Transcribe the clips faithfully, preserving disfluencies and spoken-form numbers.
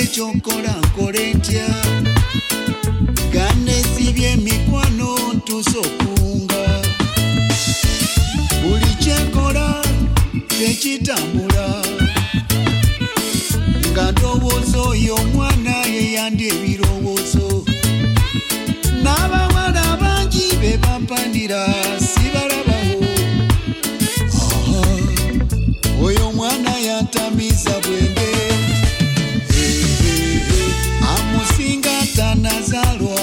chokola nkole ntya ganesibye mikwano ntusokunga buli kyekola tekitambula nga ndowooza oyo omwana yeyandya ebirowoozo n'abawala bangi be bampandira sibalabawo oyo mwana yantamiza bwenge amusinga tanazalwa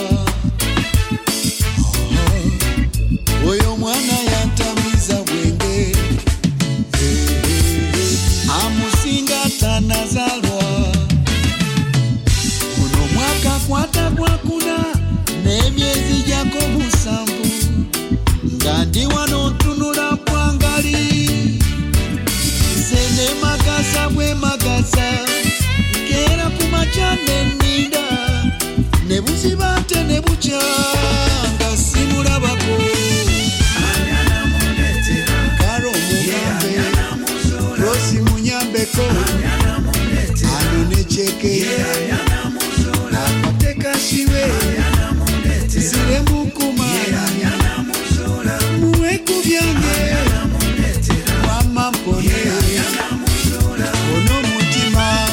oyo mwana yantamiza bwenge amusinga tanazalwa uno mwaka kwata gwakuna n'emyezi gyako musanvu nga ndi wano ntunula bwangali nze magaza bwe magaza nkera ku makya n'enninda ne buziba nte ne bukya nga simulabako karo mugambe rosi munyambeko ano ne kyekeye akwateka shiwe zire mukuma muweku byange wama mpone ono mutima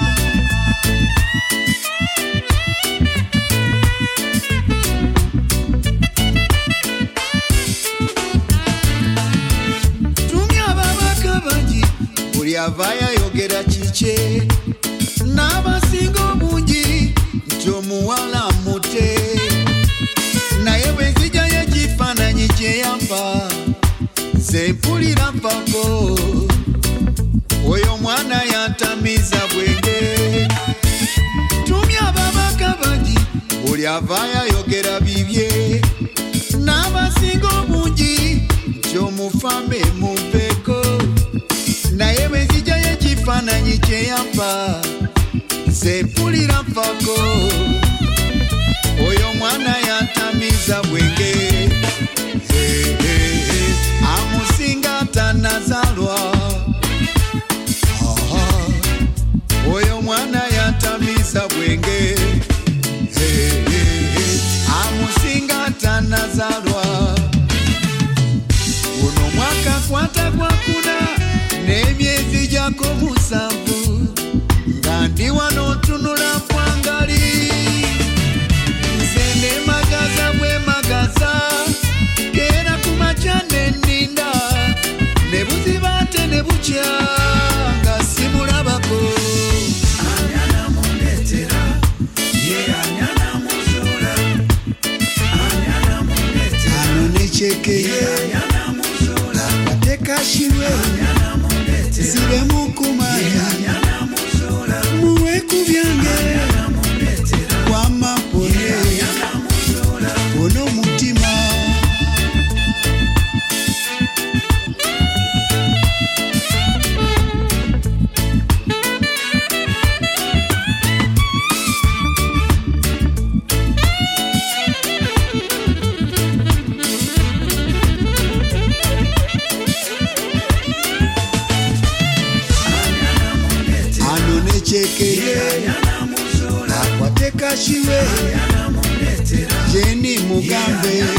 tumya ababaka bangi buli avaayo ayogera kikye n'abasinga obungi nti omuwala mute naye bwe nzijayo ekifaananyi kye yampa nze mpulira mpako oyo mwana yantamiza bwenge tumya ababaka bangi buli avaayo ayogera bibye n'abasinga obungi nti omufambe mumpeeko naye bwe nzijayo ekifaananyi kye yampa nze mpulira mpako oyo mwana yantamiza bwenge amusinga tanazalwa oyo mwana yantamiza bwenge amusinga tanazalwa uno mwaka kwata gwakuna n'emyezi gyako musanvu nga ndi wano ntunula bwangali nze ne magaza bwe magaza kera ku makya n'enninda ne buziba nte ne bukya nga simulabako ano ne kyekeye akwateka shiwe zire mukumanya muweku byange wama mpone ono mutima ano ne kyekeye akwateka shiwe jeni mugambe